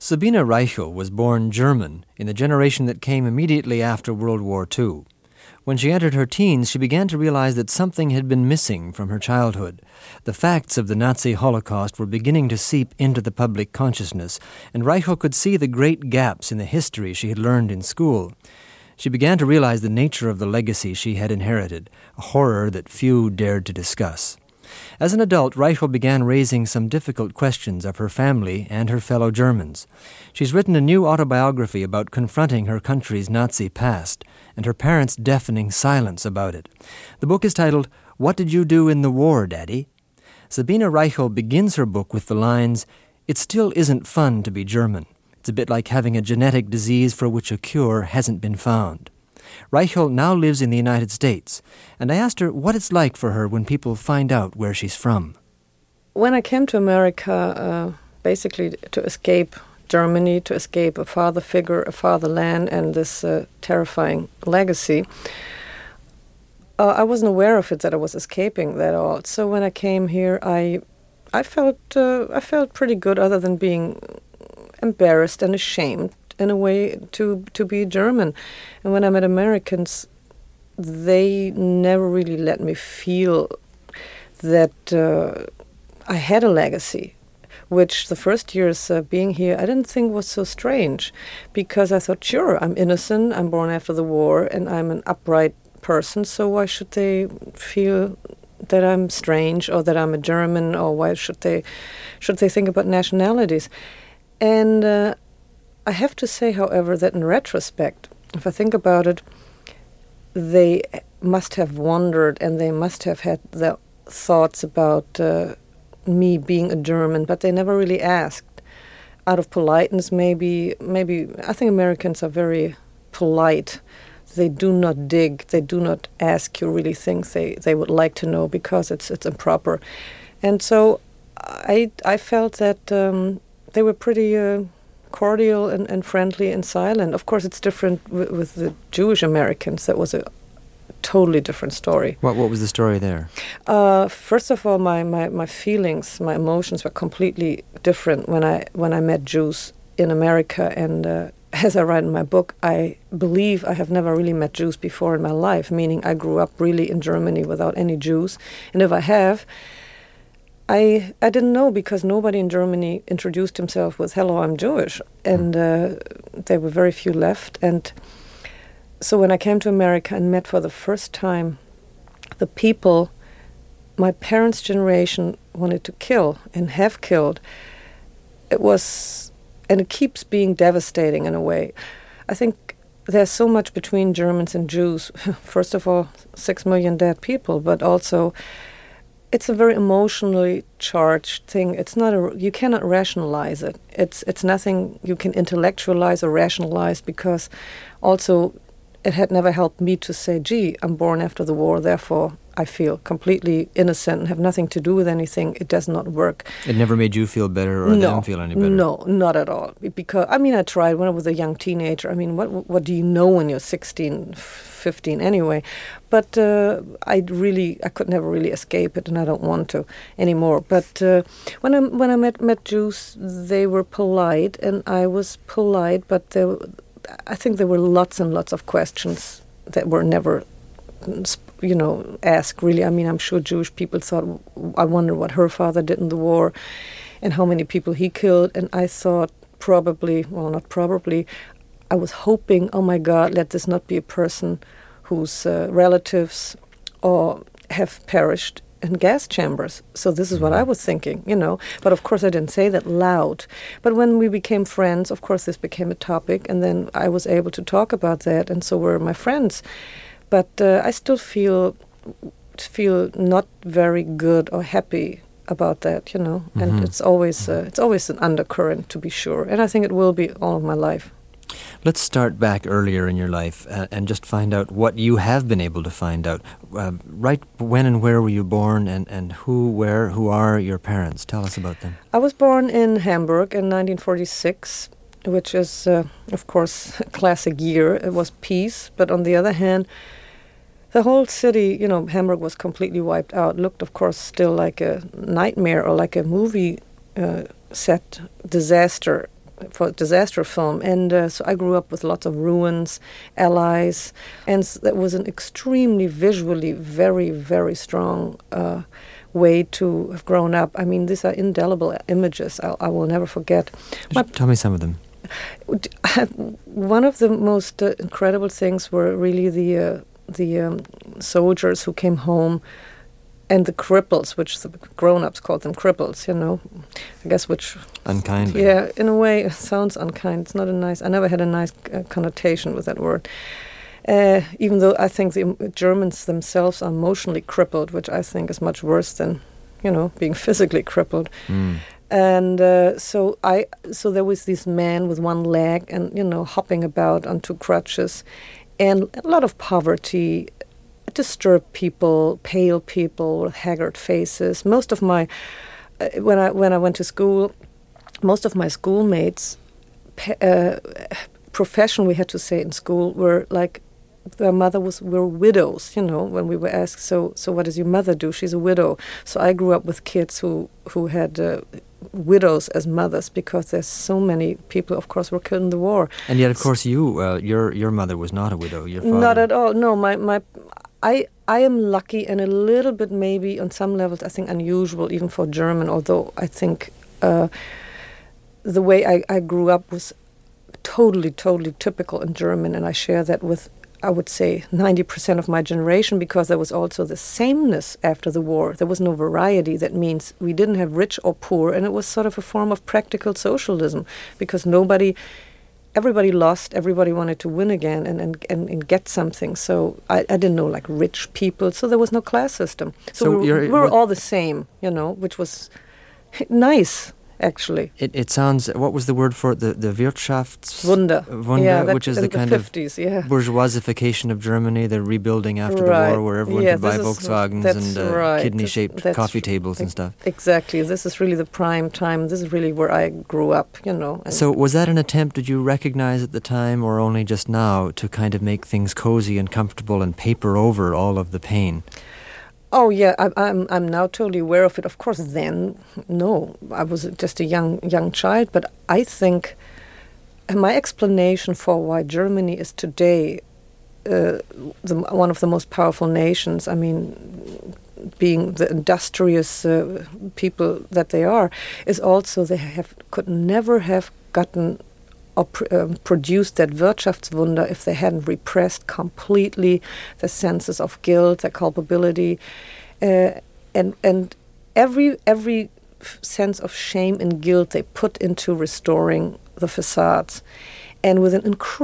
Sabine Reichel was born German in the generation that came immediately after World War II. When she entered her teens, she began to realize that something had been missing from her childhood. The facts of the Nazi Holocaust were beginning to seep into the public consciousness, and Reichel could see the great gaps in the history she had learned in school. She began to realize the nature of the legacy she had inherited, a horror that few dared to discuss. As an adult, Reichel began raising some difficult questions of her family and her fellow Germans. She's written a new autobiography about confronting her country's Nazi past and her parents' deafening silence about it. The book is titled, "What Did You Do in the War, Daddy?" Sabine Reichel begins her book with the lines, "It still isn't fun to be German. It's a bit like having a genetic disease for which a cure hasn't been found." Reichel now lives in the United States, and I asked her what it's like for her when people find out where she's from. When I came to America, basically to escape Germany, to escape a father figure, a fatherland, and this terrifying legacy, I wasn't aware of it, that I was escaping that all. So when I came here, I felt pretty good, other than being embarrassed and ashamed in a way to be German. And when I met Americans, they never really let me feel that I had a legacy, which the first years being here I didn't think was so strange, because I thought, sure, I'm innocent, I'm born after the war, and I'm an upright person, so why should they feel that I'm strange or that I'm a German, or why should they think about nationalities? And I have to say, however, that in retrospect, if I think about it, they must have wondered and they must have had their thoughts about me being a German, but they never really asked. Out of politeness, maybe. I think Americans are very polite. They do not dig. They do not ask you really things they would like to know, because it's improper. And so I felt that they were pretty cordial and friendly and silent. Of course, it's different with the Jewish Americans. That was a totally different story. What was the story there? First of all, my feelings, my emotions were completely different when I met Jews in America. And as I write in my book, I believe I have never really met Jews before in my life, meaning I grew up really in Germany without any Jews. And if I have, I didn't know, because nobody in Germany introduced himself with, "Hello, I'm Jewish." And there were very few left. And so when I came to America and met for the first time the people my parents' generation wanted to kill and have killed, it was, and it keeps being devastating in a way. I think there's so much between Germans and Jews. First of all, 6 million dead people, but also it's a very emotionally charged thing. It's not you cannot rationalize it. It's nothing you can intellectualize or rationalize, because also it had never helped me to say, gee, I'm born after the war, therefore I feel completely innocent and have nothing to do with anything. It does not work. It never made you feel better or them feel any better? No, not at all. Because, I tried when I was a young teenager. What do you know when you're 16, 15 anyway? But I could never really escape it, and I don't want to anymore. But when I met Jews, they were polite, and I was polite, but I think there were lots and lots of questions that were never asked, really. I'm sure Jewish people thought, I wonder what her father did in the war and how many people he killed. And I thought I was hoping, oh my God, let this not be a person whose relatives have perished in gas chambers. So this is what I was thinking, But of course I didn't say that loud. But when we became friends, of course this became a topic, and then I was able to talk about that, and so were my friends. But I still feel not very good or happy about that, And it's always an undercurrent, to be sure. And I think it will be all of my life. Let's start back earlier in your life and just find out what you have been able to find out. Right when and where were you born, and who are your parents? Tell us about them. I was born in Hamburg in 1946, which is, of course, a classic year. It was peace, but on the other hand, the whole city, Hamburg was completely wiped out. Looked, of course, still like a nightmare or like a movie set disaster. for disaster film. And so I grew up with lots of ruins, allies, and that was an extremely visually very, very strong way to have grown up. I mean, these are indelible images I will never forget. Tell me some of them. One of the most incredible things were really the soldiers who came home, and the cripples, which the grown-ups called them cripples, I guess, which... Unkindly. Yeah, in a way, it sounds unkind. It's not a nice... I never had a nice connotation with that word. Even though I think the Germans themselves are emotionally crippled, which I think is much worse than, being physically crippled. Mm. And so there was this man with one leg and, hopping about on two crutches, and a lot of poverty, disturbed people, pale people with haggard faces. Most of my, when I went to school, most of my schoolmates, profession we had to say in school, were like, their mother were widows, when we were asked, so what does your mother do? She's a widow. So I grew up with kids who had widows as mothers, because there's so many people, of course, were killed in the war. And yet, of course, your mother was not a widow. Your father... Not at all. No, I am lucky, and a little bit maybe on some levels I think unusual even for German, although I think the way I grew up was totally typical in German, and I share that with, I would say, 90% of my generation, because there was also the sameness after the war. There was no variety. That means we didn't have rich or poor, and it was sort of a form of practical socialism, because everybody lost, everybody wanted to win again and get something. So I didn't know like rich people, so there was no class system. So we were all the same, which was nice, actually. It sounds, what was the word for it? The Wirtschaftswunder. Wunder, which is the kind 50s, of bourgeoisification of Germany, the rebuilding after the war, where everyone could buy Volkswagens and kidney-shaped coffee tables and stuff. Exactly. This is really the prime time. This is really where I grew up, So was that an attempt, did you recognize at the time, or only just now, to kind of make things cozy and comfortable and paper over all of the pain? Oh yeah, I'm now totally aware of it. Of course, then no, I was just a young child. But I think my explanation for why Germany is today one of the most powerful nations, I mean, being the industrious people that they are, is also they could never have gotten or produced that Wirtschaftswunder if they hadn't repressed completely the senses of guilt, their culpability, and every sense of shame and guilt they put into restoring the facades, and with an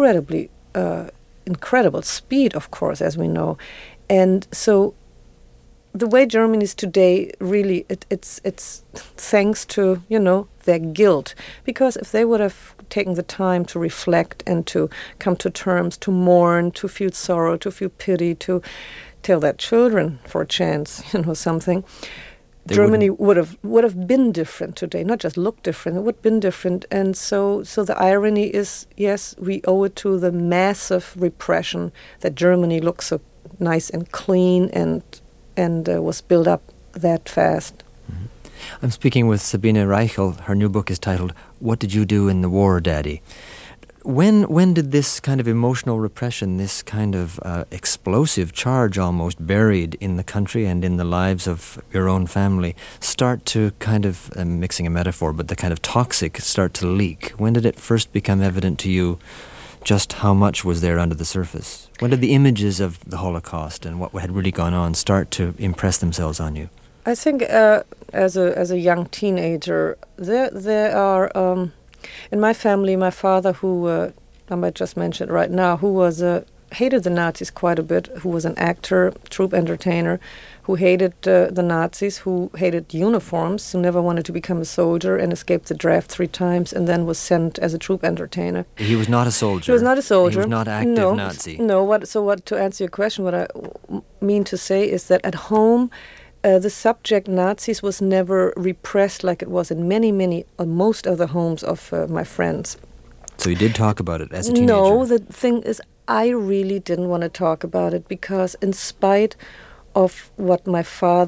incredible speed, of course, as we know. And so the way Germany is today, really, it's thanks to, their guilt. Because if they would have taken the time to reflect and to come to terms, to mourn, to feel sorrow, to feel pity, to tell their children for a chance, something, Germany would have been different today. Not just look different, it would have been different. And so the irony is, yes, we owe it to the massive repression that Germany looks so nice and clean and was built up that fast. Mm-hmm. I'm speaking with Sabine Reichel. Her new book is titled, What Did You Do in the War, Daddy? When did this kind of emotional repression, this kind of explosive charge almost buried in the country and in the lives of your own family start to kind of, mixing a metaphor, but the kind of toxic start to leak? When did it first become evident to you just how much was there under the surface? When did the images of the Holocaust and what had really gone on start to impress themselves on you? I think as a young teenager, there are in my family, my father, who I might just mention right now, who was hated the Nazis quite a bit, who was an actor, troupe entertainer, who hated the Nazis, who hated uniforms, who never wanted to become a soldier and escaped the draft 3 times and then was sent as a troupe entertainer. He was not a soldier. He was not a soldier. He was not active Nazi. No, to answer your question, what I mean to say is that at home, the subject Nazis was never repressed like it was in most of the homes of my friends. So you did talk about it as a teenager? No, the thing is, I really didn't want to talk about it because in spite of what my father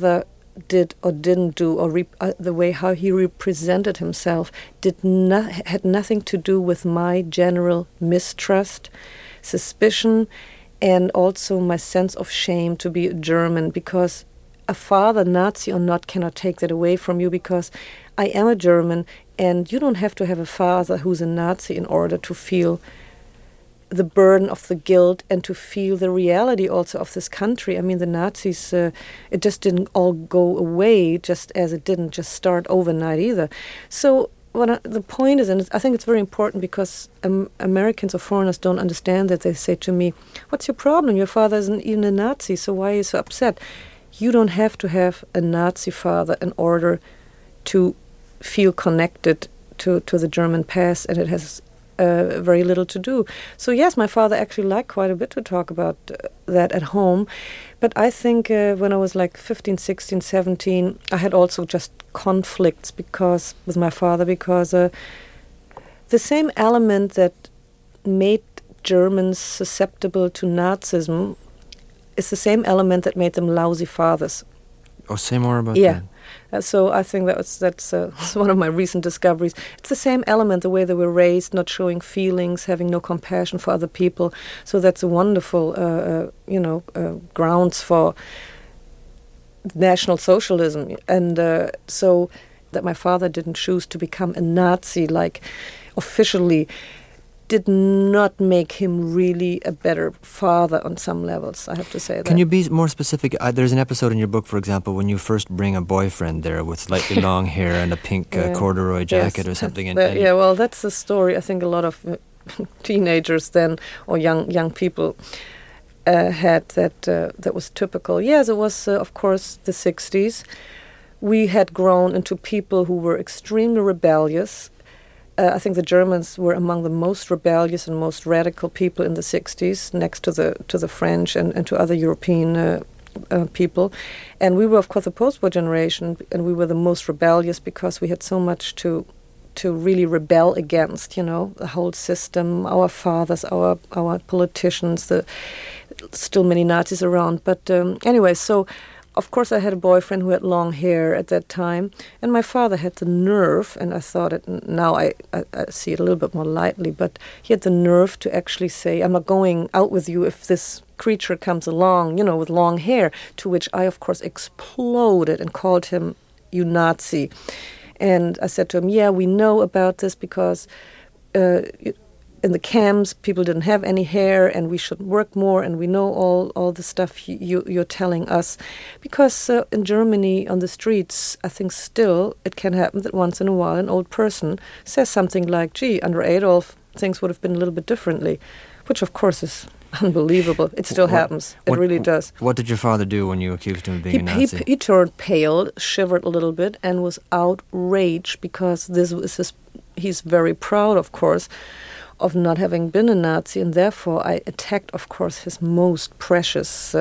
did or didn't do, or the way how he represented himself, had nothing to do with my general mistrust, suspicion, and also my sense of shame to be a German, because a father, Nazi or not, cannot take that away from you, because I am a German, and you don't have to have a father who's a Nazi in order to feel the burden of the guilt and to feel the reality also of this country. I mean, the Nazis, it just didn't all go away, just as it didn't just start overnight either. So the point is, and I think it's very important, because Americans or foreigners don't understand that. They say to me, what's your problem? Your father isn't even a Nazi, so why are you so upset? You don't have to have a Nazi father in order to feel connected to the German past, and it has very little to do. So yes, my father actually liked quite a bit to talk about that at home. But I think when I was like 15, 16, 17, I had also just conflicts with my father, because the same element that made Germans susceptible to Nazism is the same element that made them lousy fathers. Oh, say more about that. So I think that's one of my recent discoveries. It's the same element, the way they were raised, not showing feelings, having no compassion for other people. So that's a wonderful, grounds for National Socialism. And so that my father didn't choose to become a Nazi, like officially, did not make him really a better father on some levels, I have to say that. Can you be more specific? There's an episode in your book, for example, when you first bring a boyfriend there with slightly long hair and a pink corduroy jacket or something. Well, that's the story I think a lot of teenagers then, or young people, had that was typical. Yes, it was, of course, the 60s. We had grown into people who were extremely rebellious. I think the Germans were among the most rebellious and most radical people in the 60s, next to the French and to other European people. And we were, of course, the post-war generation, and we were the most rebellious because we had so much to really rebel against, the whole system, our fathers, our politicians, still many Nazis around. But anyway, so of course I had a boyfriend who had long hair at that time, and my father had the nerve, and I thought it, now I see it a little bit more lightly, but he had the nerve to actually say, I'm not going out with you if this creature comes along, with long hair, to which I, of course, exploded and called him, you Nazi. And I said to him, yeah, we know about this because in the camps, people didn't have any hair, and we should work more, and we know all the stuff you're telling us. Because in Germany, on the streets, I think still it can happen that once in a while an old person says something like, gee, under Adolf, things would have been a little bit differently, which of course is unbelievable. It still happens. It really does. What did your father do when you accused him of being a Nazi? He turned pale, shivered a little bit, and was outraged because this was he's very proud, of course, of not having been a Nazi, and therefore I attacked, of course, his most precious,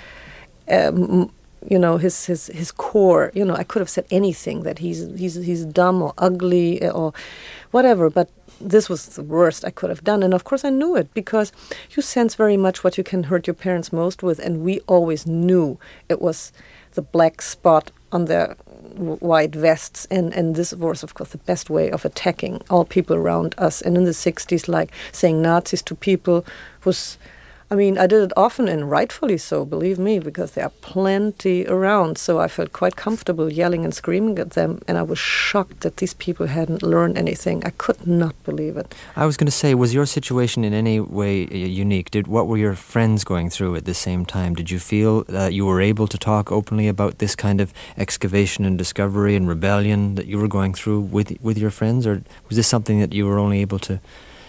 his core. I could have said anything, that he's dumb or ugly or whatever, but this was the worst I could have done. And of course I knew it, because you sense very much what you can hurt your parents most with, and we always knew it was the black spot on their white vests, and this was, of course, the best way of attacking all people around us. And in the 60s, like saying Nazis to people was, I did it often, and rightfully so, believe me, because there are plenty around. So I felt quite comfortable yelling and screaming at them, and I was shocked that these people hadn't learned anything. I could not believe it. I was going to say, was your situation in any way unique? What were your friends going through at the same time? Did you feel you were able to talk openly about this kind of excavation and discovery and rebellion that you were going through with your friends, or was this something that you were only able to...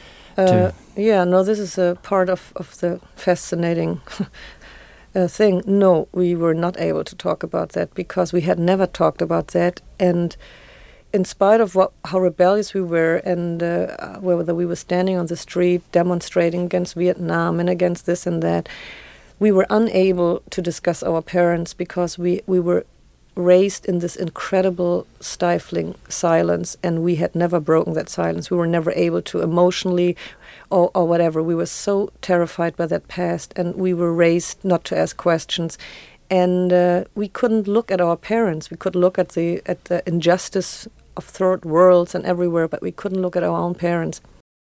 This is a part of the fascinating thing. No, we were not able to talk about that because we had never talked about that. And in spite of how rebellious we were, and whether we were standing on the street demonstrating against Vietnam and against this and that, we were unable to discuss our parents because we were raised in this incredible stifling silence, and we had never broken that silence. We were never able to emotionally or whatever. We were so terrified by that past, and we were raised not to ask questions. And we couldn't look at our parents. We could look at the injustice of third worlds and everywhere, but we couldn't look at our own parents.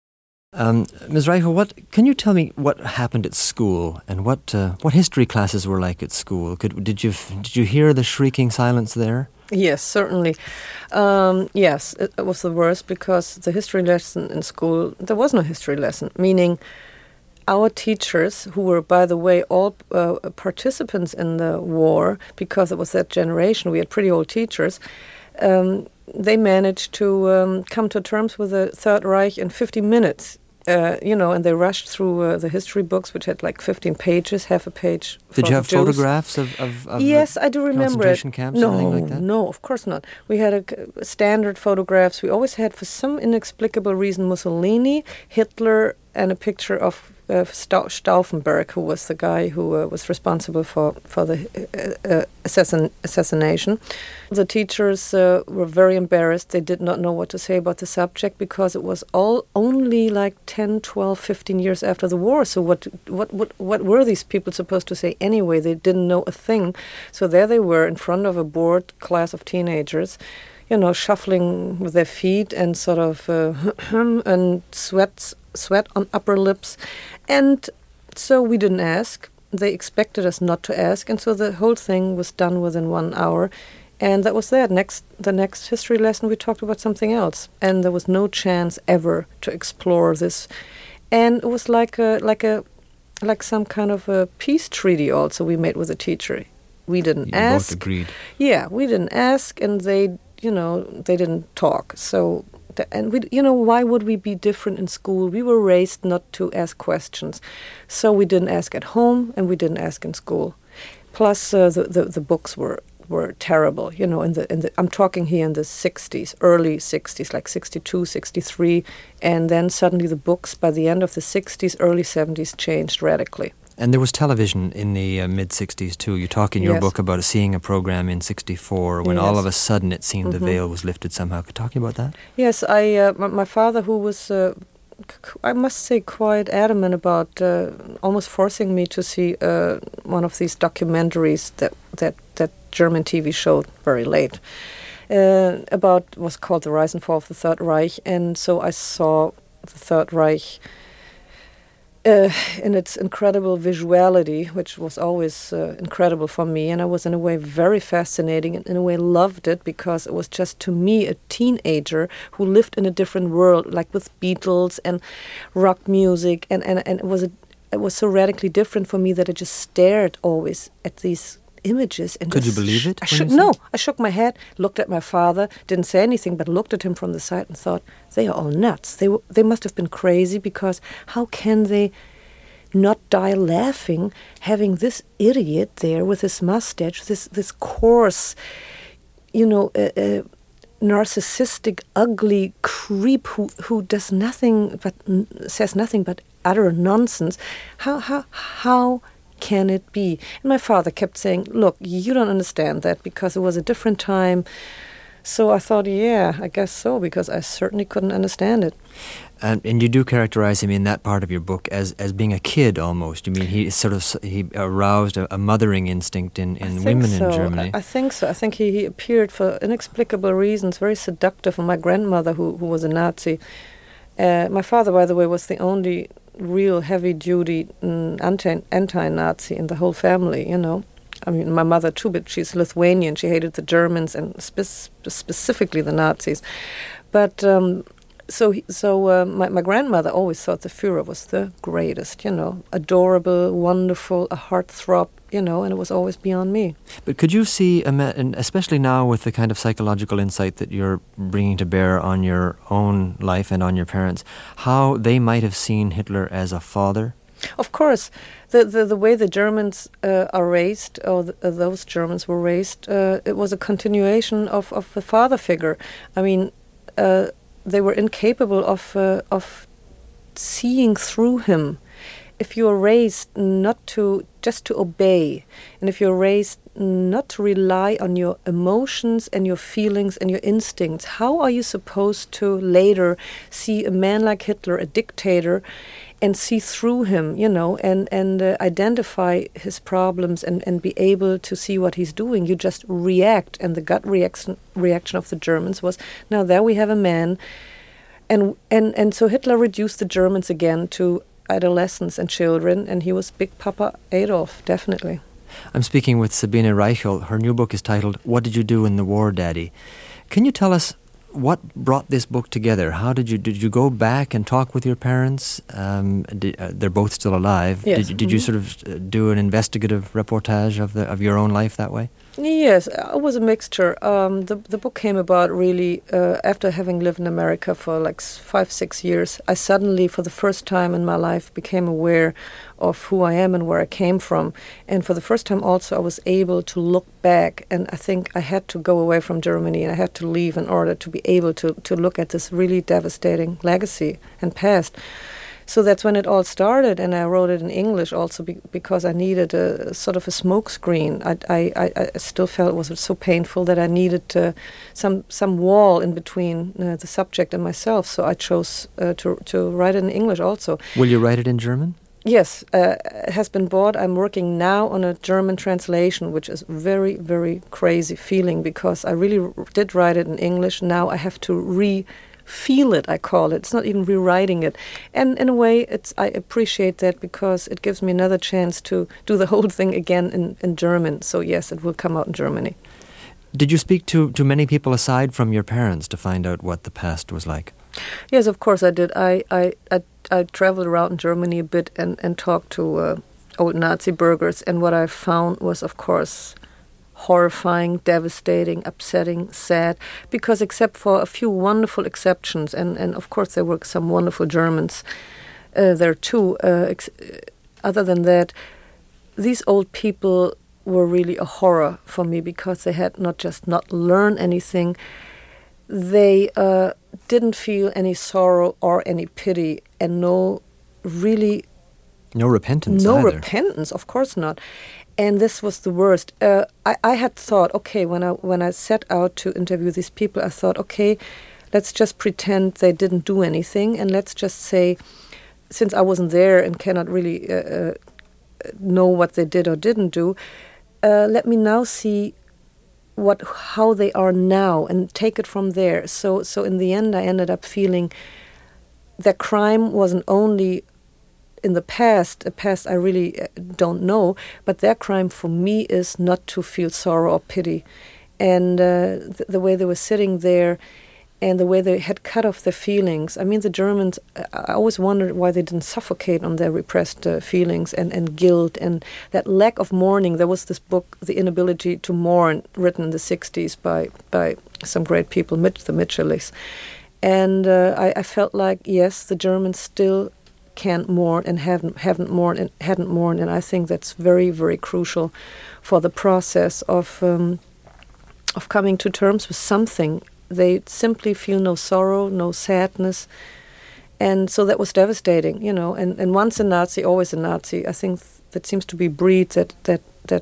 Ms. Reichel, can you tell me what happened at school and what history classes were like at school? Did you hear the shrieking silence there? Yes, certainly. Yes, it was the worst because the history lesson in school, there was no history lesson, meaning our teachers, who were, by the way, all participants in the war, because it was that generation, we had pretty old teachers, they managed to come to terms with the Third Reich in 50 minutes. And they rushed through the history books, which had like 15 pages, half a page. Did you have photographs of yes, I do remember concentration camps or anything like that? No, of course not. We had standard photographs. We always had, for some inexplicable reason, Mussolini, Hitler, and a picture of Stauffenberg, who was the guy who was responsible for the assassination. The teachers were very embarrassed. They did not know what to say about the subject because it was all only like 10, 12, 15 years after the war. So what were these people supposed to say anyway? They didn't know a thing. So there they were in front of a bored class of teenagers, shuffling with their feet and sort of and sweat on upper lips. And so we didn't ask. They expected us not to ask, and so the whole thing was done within 1 hour. And that was that. The next history lesson, we talked about something else, and there was no chance ever to explore this. And it was like some kind of a peace treaty. Also, we made with the teacher. We didn't ask. Both agreed. Yeah, we didn't ask, and they didn't talk. So. And why would we be different in school? We were raised not to ask questions, so we didn't ask at home and we didn't ask in school. Plus, the books were terrible. I'm talking here in the 60s, early 60s, like 62, 63, and then suddenly the books by the end of the 60s, early 70s changed radically. And there was television in the mid-60s too. You talk in your book about seeing a program in 64 when all of a sudden it seemed the veil was lifted somehow. Could you talk about that? Yes, my father, who was, I must say, quite adamant about almost forcing me to see one of these documentaries that German TV showed very late about what's called the Rise and Fall of the Third Reich. And so I saw the Third Reich in its incredible visuality, which was always incredible for me, and I was in a way very fascinating and in a way loved it because it was just, to me, a teenager who lived in a different world, like with Beatles and rock music, and it was so radically different for me that I just stared always at these images. And could you believe it? I shook my head, looked at my father, didn't say anything, but looked at him from the side and thought, they are all nuts. They must have been crazy, because how can they not die laughing, having this idiot there with his mustache, this coarse, narcissistic, ugly creep who does nothing but says nothing but utter nonsense. How can it be? And my father kept saying, look, you don't understand that because it was a different time. So I thought, yeah, I guess so, because I certainly couldn't understand it. And you do characterize him in that part of your book as being a kid almost. You mean he aroused a mothering instinct in women in Germany? I think so. I think he appeared for inexplicable reasons, very seductive. And my grandmother, who was a Nazi. My father, by the way, was the only real heavy-duty anti-Nazi in the whole family, I mean, my mother too, but she's Lithuanian. She hated the Germans and specifically the Nazis. But my grandmother always thought the Führer was the greatest, adorable, wonderful, a heartthrob, and it was always beyond me. But could you see, and especially now with the kind of psychological insight that you're bringing to bear on your own life and on your parents, how they might have seen Hitler as a father? Of course. The way the Germans are raised, or those Germans were raised, it was a continuation of the father figure. I mean, they were incapable of seeing through him. If you are raised just to obey, and if you're raised not to rely on your emotions and your feelings and your instincts. How are you supposed to later see a man like Hitler, a dictator, and see through him, and identify his problems and be able to see what he's doing? You just react, and the gut reaction of the Germans was, now there we have a man. And so Hitler reduced the Germans again to adolescents and children, and he was Big Papa Adolf, definitely. I'm speaking with Sabine Reichel. Her new book is titled, What Did You Do in the War, Daddy? Can you tell us what brought this book together? How did you go back and talk with your parents? They're both still alive. Yes. Did you sort of do an investigative reportage of your own life that way? Yes, it was a mixture. The book came about really after having lived in America for like 5-6 years. I suddenly, for the first time in my life, became aware of who I am and where I came from. And for the first time also I was able to look back, and I think I had to go away from Germany and I had to leave in order to be able to look at this really devastating legacy and past. So that's when it all started, and I wrote it in English also because I needed a sort of a smokescreen. I still felt it was so painful that I needed some wall in between the subject and myself. So I chose to write it in English also. Will you write it in German? Yes, it has been bought. I'm working now on a German translation, which is very, very crazy feeling because I really did write it in English. Now I have to feel it, I call it. It's not even rewriting it. And in a way, I appreciate that because it gives me another chance to do the whole thing again in German. So yes, it will come out in Germany. Did you speak to many people aside from your parents to find out what the past was like? Yes, of course I did. I traveled around in Germany a bit and talked to old Nazi burghers, and what I found was, of course, horrifying, devastating, upsetting, sad, because except for a few wonderful exceptions, and of course there were some wonderful Germans there too, other than that, these old people were really a horror for me because they had not just not learned anything, they didn't feel any sorrow or any pity, and no repentance either. Repentance, of course not. And this was the worst. I had thought, okay, when I set out to interview these people, I thought, okay, let's just pretend they didn't do anything, and let's just say, since I wasn't there and cannot really know what they did or didn't do, let me now see how they are now and take it from there. So in the end, I ended up feeling that crime wasn't only in the past, a past I really don't know, but their crime for me is not to feel sorrow or pity. And the way they were sitting there and the way they had cut off their feelings. I mean, the Germans, I always wondered why they didn't suffocate on their repressed feelings and guilt and that lack of mourning. There was this book, The Inability to Mourn, written in the 60s by some great people, the Mitscherlichs. And I felt like, yes, the Germans still can't mourn and hadn't mourned, and I think that's very, very crucial for the process of coming to terms with something. They simply feel no sorrow, no sadness, and so that was devastating, And once a Nazi, always a Nazi. I think that seems to be a breed that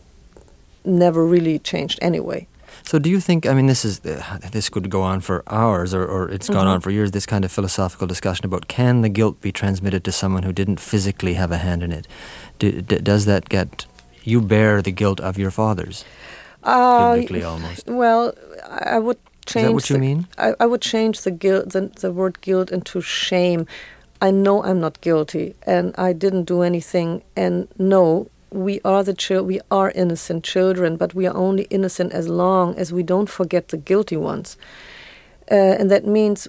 never really changed anyway. So do you think, I mean, this could go on for hours or it's gone on for years, this kind of philosophical discussion about can the guilt be transmitted to someone who didn't physically have a hand in it? Does that get, you bear the guilt of your fathers, biblically almost? Well, I would change... Is that what you mean? I would change the guilt, the word guilt into shame. I know I'm not guilty and I didn't do anything, and no, we are innocent children, but we are only innocent as long as we don't forget the guilty ones. And that means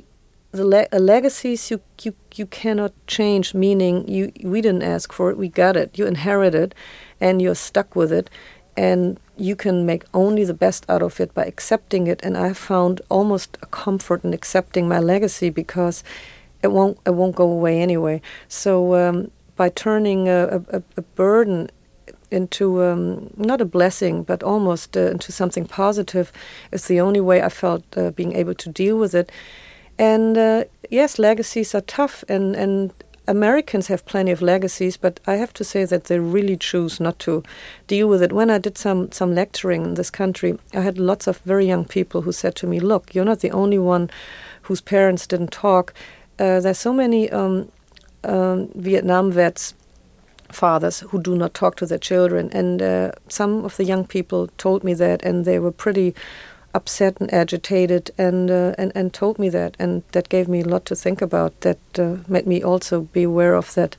legacies you cannot change, meaning we didn't ask for it, we got it. You inherit it, and you're stuck with it, and you can make only the best out of it by accepting it. And I found almost a comfort in accepting my legacy because it won't go away anyway. So by turning a burden into not a blessing, but almost into something positive, is the only way I felt being able to deal with it. And yes, legacies are tough, and Americans have plenty of legacies, but I have to say that they really choose not to deal with it. When I did some lecturing in this country, I had lots of very young people who said to me, look, you're not the only one whose parents didn't talk. There's so many Vietnam vets, fathers, who do not talk to their children. And some of the young people told me that, and they were pretty upset and agitated, and told me that, and that gave me a lot to think about. That made me also be aware of that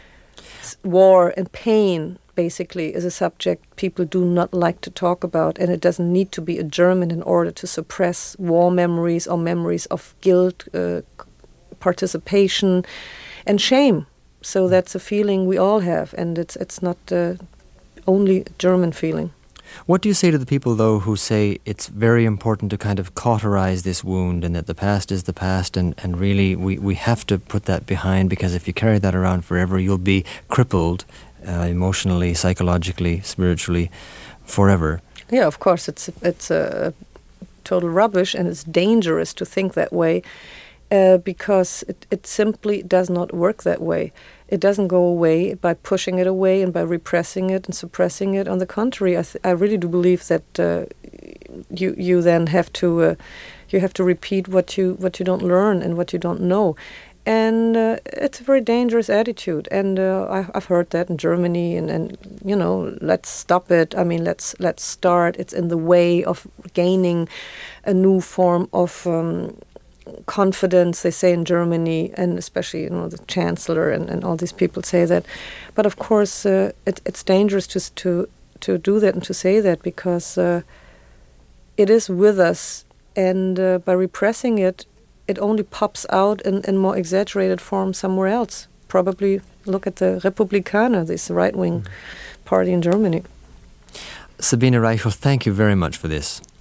war and pain basically is a subject people do not like to talk about, and it doesn't need to be a German in order to suppress war memories or memories of guilt, participation, and shame. So that's a feeling we all have, and it's not only a German feeling. What do you say to the people, though, who say it's very important to kind of cauterize this wound and that the past is the past, and really we have to put that behind, because if you carry that around forever, you'll be crippled emotionally, psychologically, spiritually, forever? Yeah, of course, it's a total rubbish, and it's dangerous to think that way, because it simply does not work that way. It doesn't go away by pushing it away and by repressing it and suppressing it. On the contrary, I really do believe that you then have to repeat what you don't learn and what you don't know, and it's a very dangerous attitude. And I've heard that in Germany, and let's stop it. I mean, let's start. It's in the way of gaining a new form of confidence, they say in Germany, and especially the Chancellor and all these people say that. But of course, it's dangerous to do that and to say that, because it is with us, and by repressing it, it only pops out in more exaggerated form somewhere else. Probably look at the Republikaner, this right-wing party in Germany. Sabine Reichel, thank you very much for this.